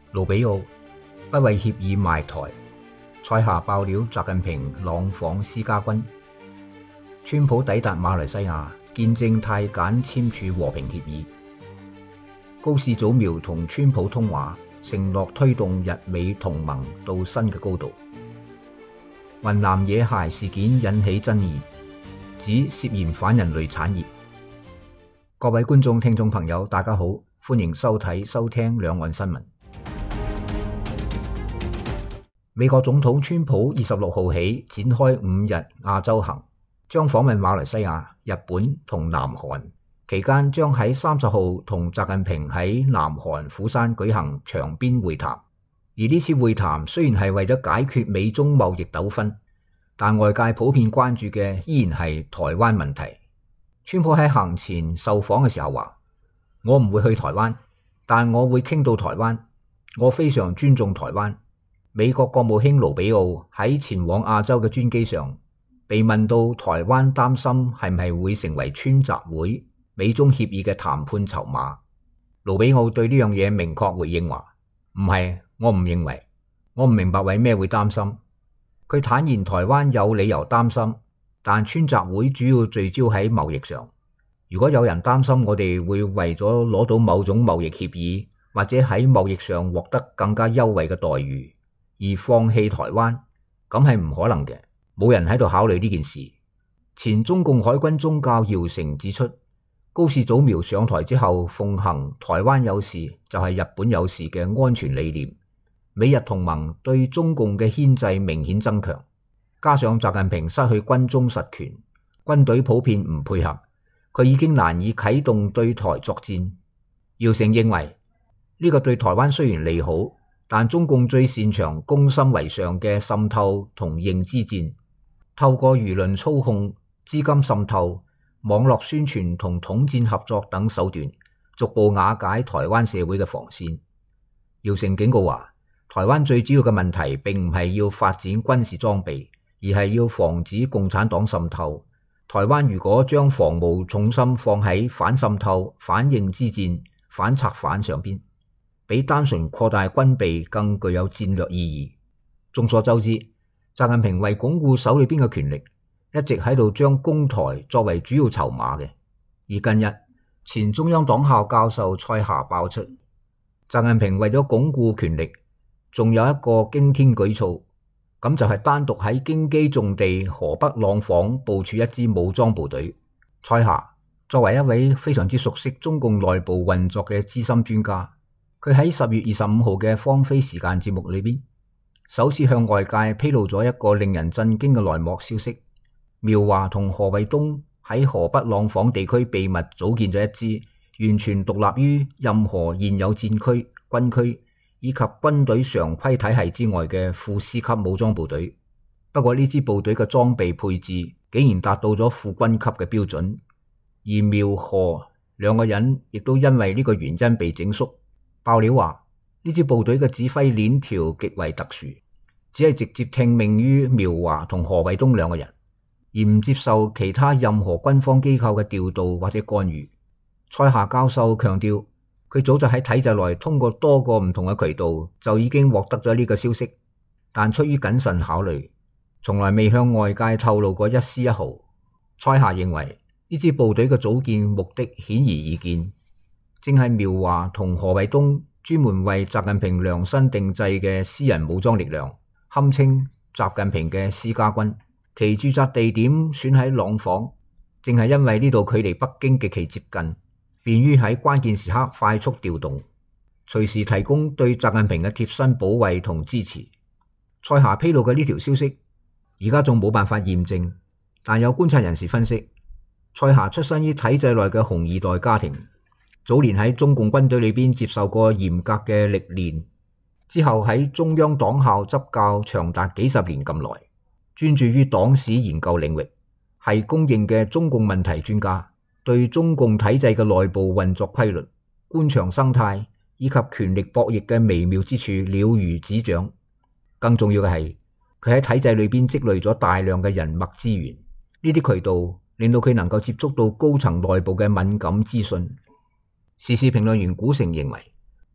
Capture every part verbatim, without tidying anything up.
盧比奧不為協議埋台，塞夏爆料習近平朗訪施家軍。川普抵達馬來西亞，見證泰柬簽署和平協議。高市早苗同川普通話，承諾推動日美同盟到新嘅高度。雲南野孩事件引起爭議，指涉嫌反人類產業。各位觀眾聽眾朋友大家好，歡迎收睇收聽兩岸新聞。美國總統川普二十六號起展開五日亞洲行，將訪問馬來西亞、日本同南韓，期間將喺三十號同習近平喺南韓釜山舉行場邊會談。而呢次會談雖然係為咗解決美中貿易糾紛，但外界普遍關注嘅依然係台灣問題。川普喺行前受訪嘅時候話：我唔會去台灣，但我會傾到台灣，我非常尊重台灣。美國國務卿盧比奧喺前往亞洲嘅專機上，被問到台灣擔心係唔係會成為川習會美中協議嘅談判籌碼，盧比奧對呢樣嘢明確回應話：唔係，我唔認為，我唔明白為咩會擔心。佢坦言台灣有理由擔心，但川習會主要聚焦喺貿易上。如果有人擔心我哋會為咗攞到某種貿易協議，或者喺貿易上獲得更加優惠嘅待遇，而放棄台灣，咁係唔可能嘅，冇人喺度考慮呢件事。前中共海軍中校姚成指出，高市早苗上台之後奉行台灣有事就係日本有事嘅安全理念，美日同盟對中共嘅牽制明顯增強，加上習近平失去軍中實權，軍隊普遍唔配合，佢已經難以啟動對台作戰。姚成認為呢個對台灣雖然利好，但中共最擅長攻心為上嘅滲透同認知戰，透過輿論操控、資金滲透、網絡宣傳同統戰合作等手段，逐步瓦解台灣社會嘅防線。姚成警告話，台灣最主要嘅問題並唔係要發展軍事裝備，而係要防止共產黨滲透。台灣如果將防務重心放喺反滲透、反認知戰、反策反上邊，比單純擴大軍備更具有戰略意義。眾所周知，習近平為鞏固手裏邊嘅權力，一直喺度將攻台作為主要籌碼嘅。而近日，前中央黨校教授蔡霞爆出，習近平為咗鞏固權力，仲有一個驚天舉措，咁就係單獨喺京畿重地河北廊坊部署一支武裝部隊。蔡霞作為一位非常之熟悉中共內部運作嘅資深專家，佢喺十月二十五號嘅芳菲時間節目裏邊，首次向外界披露咗一個令人震驚嘅內幕消息：苗華同何衛東喺河北廊坊地區秘密組建咗一支完全獨立於任何現有戰區、軍區以及軍隊常規體系之外嘅副師級武裝部隊。不過呢支部隊嘅裝備配置竟然達到咗副軍級嘅標準，而苗何兩個人亦都因為呢個原因被整肅。爆料話，呢支部隊嘅指揮鏈條極為特殊，只係直接聽命於苗華同何衛東兩個人，而唔接受其他任何軍方機構嘅調度或者干預。蔡霞教授強調，佢早就喺體制內通過多個唔同嘅渠道就已經獲得咗呢個消息，但出於謹慎考慮，從來未向外界透露過一絲一毫。蔡霞認為呢支部隊嘅組建目的顯而易見，正係苗華同何衛東專門為習近平量身定製嘅私人武裝力量，堪稱習近平嘅私家軍。其駐紮地點選喺廊坊，正係因為呢度距離北京極其接近，便於喺關鍵時刻快速調動，隨時提供對習近平嘅貼身保衛同支持。蔡霞披露嘅呢條消息，而家仲冇辦法驗證，但有觀察人士分析，蔡霞出身於體制內嘅紅二代家庭，早年喺中共軍隊裏邊接受過嚴格嘅歷練，之後喺中央黨校執教長達幾十年咁耐，專注於黨史研究領域，係公認嘅中共問題專家，對中共體制嘅內部運作規律、官場生態以及權力博弈嘅微妙之處了如指掌。更重要嘅係，佢喺體制裏邊積累咗大量嘅人脈資源，呢啲渠道令到佢能夠接觸到高層內部嘅敏感資訊。時事評論員古城認為，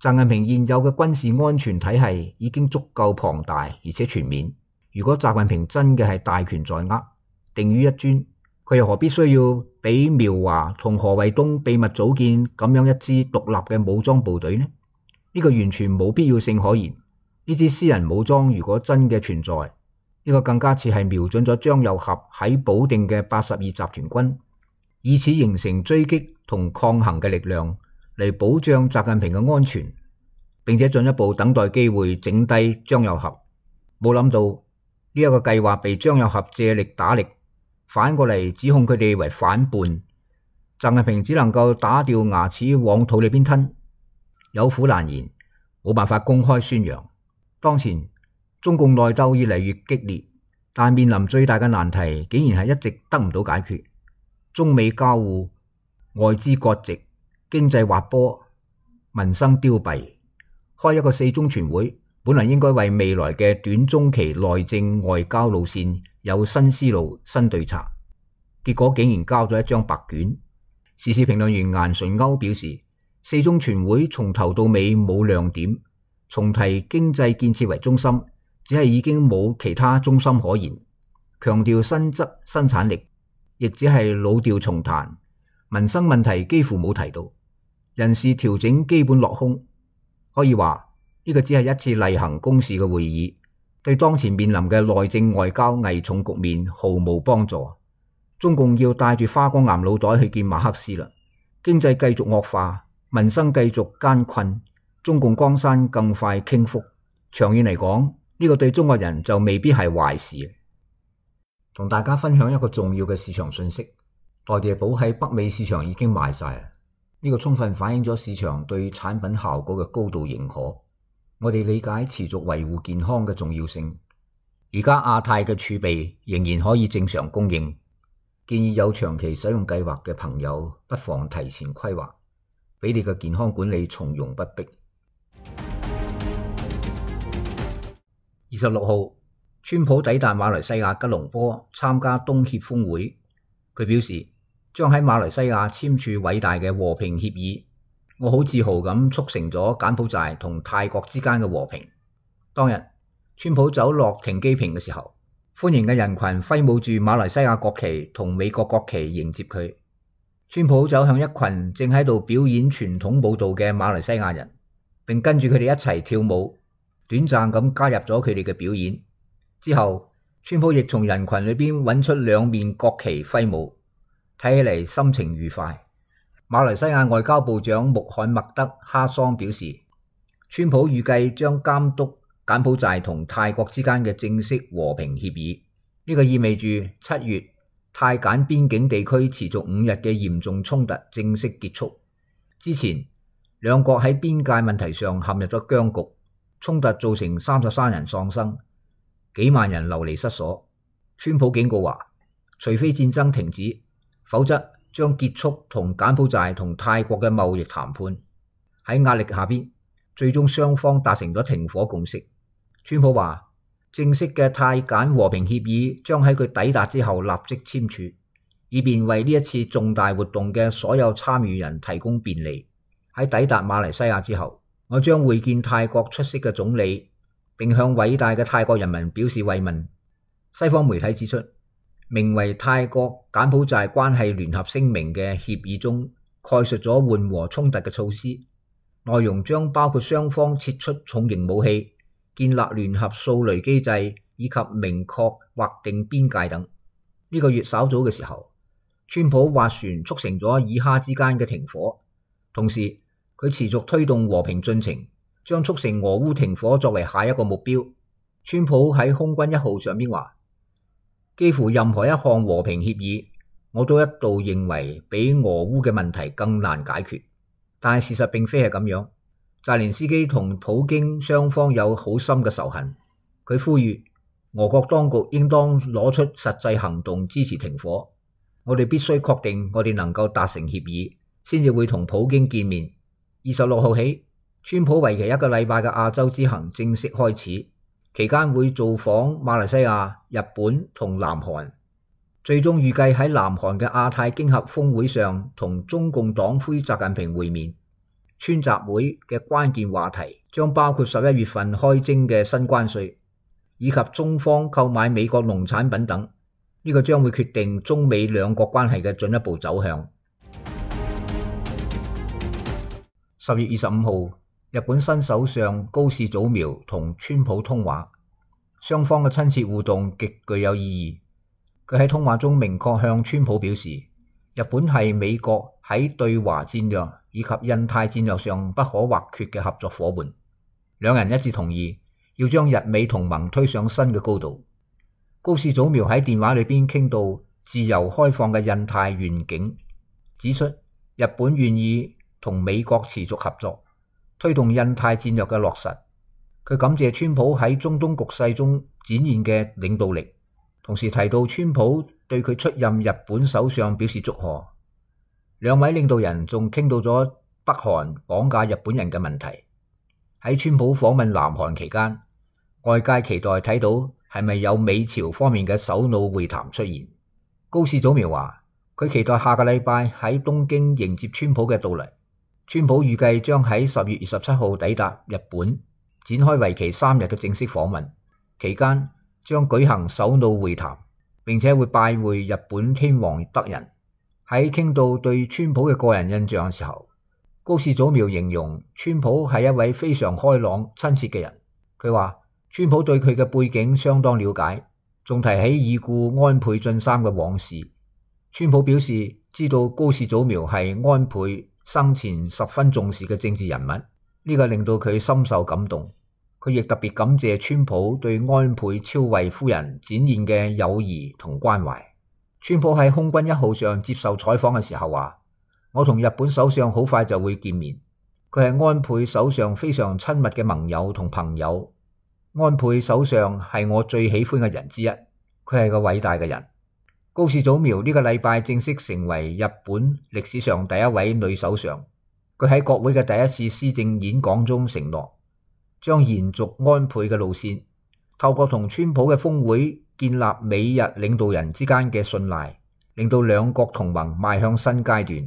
習近平現有嘅軍事安全體系已經足夠龐大而且全面。如果習近平真嘅係大權在握，定於一尊，佢又何必需要俾苗華同何衛東秘密組建咁樣一支獨立嘅武裝部隊呢？呢個完全冇必要性可言。呢支私人武裝如果真嘅存在，呢個更加似係瞄準咗張又俠喺保定嘅八十二集團軍，以此形成追擊同抗衡嘅力量嚟保障習近平嘅安全，並且進一步等待機會整低張又俠。冇諗到呢一個計劃被張又俠借力打力，反過嚟指控佢哋為反叛。習近平只能夠打掉牙齒往肚裏邊吞，有苦難言，冇辦法公開宣揚。當前中共內鬥越嚟越激烈，但面臨最大嘅難題竟然係一直得唔到解決。中美交互、外資割席、經濟滑坡、民生凋敝，開一個四中全會，本來應該為未來嘅短中期內政外交路線有新思路、新對策，結果竟然交咗一張白卷。時事評論員顏純鈎表示，四中全會從頭到尾冇亮點，重提經濟建設為中心，只係已經冇其他中心可言。強調新質生產力，亦只係老調重彈。民生問題幾乎冇提到，人事調整基本落空。可以話呢個只係一次例行公事嘅會議，對當前面臨嘅內政外交危重局面毫無幫助。中共要帶住花崗岩腦袋去見馬克思啦。經濟繼續惡化，民生繼續艱困，中共江山更快傾覆。長遠嚟講，呢個對中國人就未必係壞事。同大家分享一個重要嘅市場信息：代謝寶喺北美市場已經賣晒。呢個充分反映咗市場對產品效果嘅高度認可。我哋理解持續維護健康嘅重要性。而家亞太嘅儲備仍然可以正常供應，建議有長期使用計劃嘅朋友不妨提前規劃，俾你嘅健康管理從容不迫。二十六號，川普抵達馬來西亞吉隆坡參加東協峰會，佢表示將喺馬來西亞簽署偉大嘅和平協議。我好自豪咁促成咗柬埔寨同泰國之間嘅和平。當日，川普走落停機坪嘅時候，歡迎嘅人群揮舞住馬來西亞國旗同美國國旗迎接佢。川普走向一群正喺度表演傳統舞蹈嘅馬來西亞人，並跟住佢哋一齊跳舞，短暫咁加入咗佢哋嘅表演。之後，川普亦從人群裏邊揾出兩面國旗揮舞，睇起嚟心情愉快。馬來西亞外交部長穆罕默德哈桑表示，川普預計將監督柬埔寨同泰國之間嘅正式和平協議。呢個意味住七月泰柬邊境地區持續五日嘅嚴重衝突正式結束。之前兩國喺邊界問題上陷入咗僵局，衝突造成三十三人喪生，幾萬人流離失所。川普警告話，除非戰爭停止，否則將結束同柬埔寨同泰國嘅貿易談判。喺壓力下邊，最終雙方達成咗停火共識。川普話，正式嘅泰柬和平協議將喺佢抵達之後立即簽署，以便為呢一次重大活動嘅所有參與人提供便利。喺抵達馬來西亞之後，我將會見泰國出色嘅總理，並向偉大嘅泰國人民表示慰問。西方媒體指出，名為泰國柬埔寨關係聯合聲明嘅協議中概述咗緩和衝突嘅措施，內容將包括雙方撤出重型武器、建立聯合掃雷機制以及明確劃定邊界等。呢個月稍早嘅時候，川普斡旋促成咗以哈之間嘅停火，同時佢持續推動和平進程，將促成俄烏停火作為下一個目標。川普喺空軍一號上邊話，幾乎任何一項和平協議，我都一度認為比俄烏嘅問題更難解決，但係事實並非係咁樣。澤連斯基同普京雙方有好深嘅仇恨，佢呼籲俄國當局應當攞出實際行動支持停火。我哋必須確定我哋能夠達成協議，先至會同普京見面。二十六號起，川普為期一個禮拜嘅亞洲之行正式開始，期間會造訪馬來西亞、日本同南韓，最終預計喺南韓嘅亞太經合峰會上同中共黨魁習近平會面。 川習會嘅關鍵話題將包括十一月份開徵嘅新關稅，以及中方購買美國農產品等。呢個將會決定中美兩國關係嘅進一步走向。十月二十五號，日本新首相高市早苗同川普通話，雙方嘅親切互動極具有意義。佢喺通話中明確向川普表示，日本係美國喺對華戰略以及印太戰略上不可或缺嘅合作夥伴。兩人一致同意要將日美同盟推上新嘅高度。高市早苗喺電話裏邊傾到自由開放嘅印太願景，指出日本願意同美國持續合作，推動印太戰略嘅落實。佢感謝川普喺中東局勢中展現嘅領導力，同時提到川普對佢出任日本首相表示祝賀。兩位領導人仲傾到咗北韓綁架日本人嘅問題。喺川普訪問南韓期間，外界期待睇到係咪有美朝方面嘅首腦會談出現。高市早苗話，佢期待下個禮拜喺東京迎接川普嘅到嚟。川普預計將喺十月二十七號抵達日本，展開為期三日嘅正式訪問，期間將舉行首腦會談，並且會拜會日本天皇德仁。喺傾到對川普嘅個人印象嘅時候，高市早苗形容川普係一位非常開朗親切嘅人。佢話川普對佢嘅背景相當了解，仲提起已故安倍晉三嘅往事。川普表示知道高市早苗係安倍生前十分重視嘅政治人物，呢個令到佢深受感動。佢亦特別感謝川普對安倍昭惠夫人展現嘅友誼同關懷。川普喺空軍一號上接受採訪嘅時候話，我同日本首相好快就會見面。佢係安倍首相非常親密嘅盟友同朋友。安倍首相係我最喜歡嘅人之一，佢係個偉大嘅人。高市早苗呢個禮拜正式成為日本歷史上第一位女首相。佢喺國會嘅第一次施政演講中承諾，將延續安倍嘅路線，透過同川普嘅峰會建立美日領導人之間嘅信賴，令到兩國同盟邁向新階段。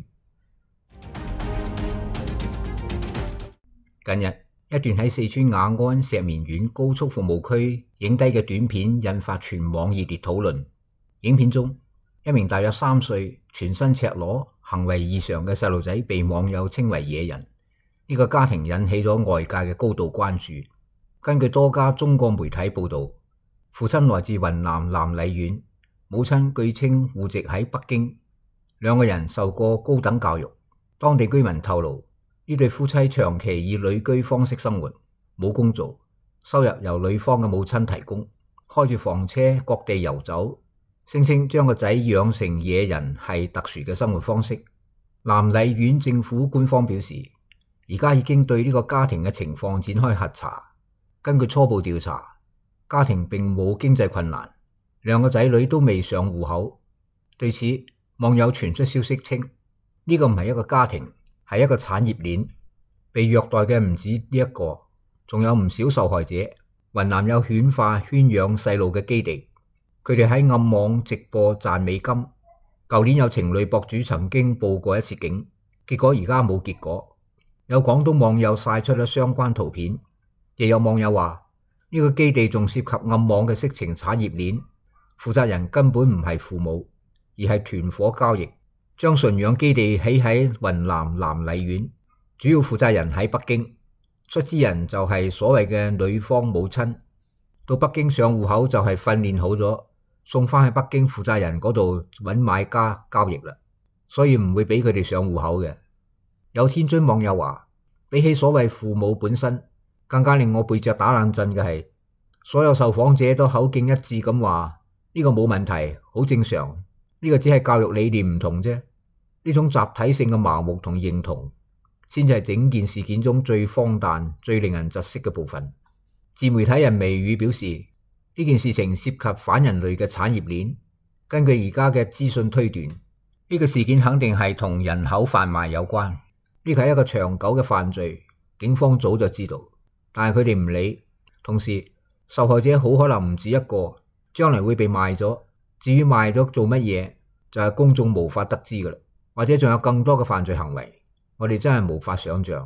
近日，一段喺四川雅安石棉縣高速服務區影低嘅短片引發全網熱烈討論。影片中，一名大約三歲、全身赤裸、行為異常嘅細路仔被網友稱為野人。呢個家庭引起咗外界嘅高度關注。根據多家中國媒體報道，父親來自雲南南荔縣，母親據稱戶籍喺北京，兩個人受過高等教育。當地居民透露，呢對夫妻長期以旅居方式生活，冇工做，收入由女方嘅母親提供，開住房車各地遊走，聲稱將個仔養成野人係特殊嘅生活方式。南荔縣政府官方表示，而家已經對呢個家庭嘅情況展開核查。根據初步調查，家庭並冇經濟困難，兩個仔女都未上戶口。對此，網友傳出消息稱，呢個唔係一個家庭，係一個產業鏈。被虐待嘅唔止呢一個，仲有唔少受害者。雲南有犬化圈養細路嘅基地，佢哋喺暗網直播賺美金。舊年有情侶博主曾經報過一次警，結果而家冇結果。有廣東網友晒出咗相關圖片，亦有網友話呢個基地仲涉及暗網嘅色情產業鏈，負責人根本唔係父母，而係團伙交易，將馴養基地起喺雲南南荔縣，主要負責人喺北京，出資人就係所謂嘅女方母親。到北京上戶口就係訓練好咗，送翻去北京負責人嗰度揾買家交易啦，所以唔會俾佢哋上戶口嘅。有天津網友話，比起所謂父母本身，更加令我背脊打冷震嘅係，所有受訪者都口徑一致咁話呢個冇問題，好正常，呢個只係教育理念唔同啫。呢種集體性嘅盲目同認同，先至係整件事件中最荒誕、最令人窒息嘅部分。自媒體人微語表示，呢件事情涉及反人類嘅產業鏈。根據而家嘅資訊推斷，呢個事件肯定係同人口販賣有關。呢個係一個長久嘅犯罪，警方早就知道，但係佢哋唔理。同時，受害者好可能唔止一個，將來會被賣咗。至於賣咗做乜嘢，就係公眾無法得知噶啦。或者仲有更多嘅犯罪行為，我哋真係無法想象。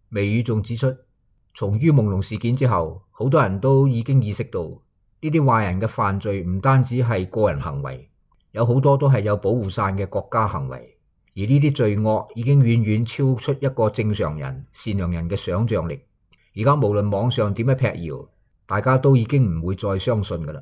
微語仲指出，從于夢龍事件之後，好多人都已經意識到呢啲壞人嘅犯罪唔單止係個人行為，有好多都係有保護傘嘅國家行為，而呢啲罪惡已經遠遠超出一個正常人、善良人嘅想象力。而家無論網上點樣闢謠，大家都已經唔會再相信㗎喇。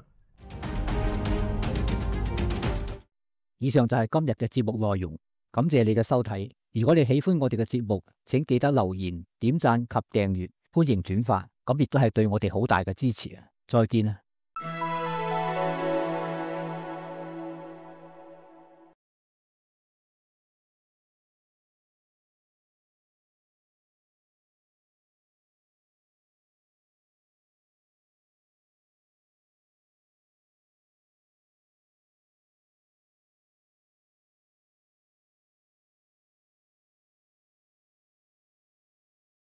以上就係今日嘅節目內容，感謝你嘅收睇。如果你喜歡我哋嘅節目，請記得留言、點讚及訂閱，歡迎轉發，咁亦都係對我哋好大嘅支持啊！再見啊！